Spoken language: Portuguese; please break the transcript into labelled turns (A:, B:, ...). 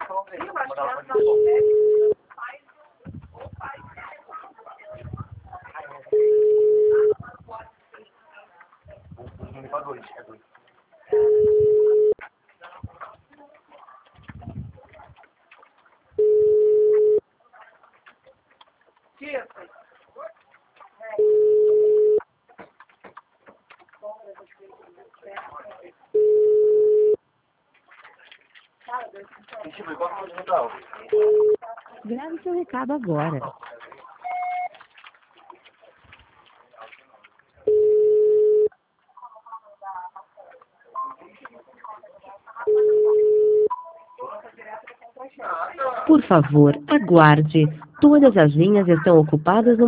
A: Grave seu recado agora. Por favor, aguarde. Todas as linhas estão ocupadas no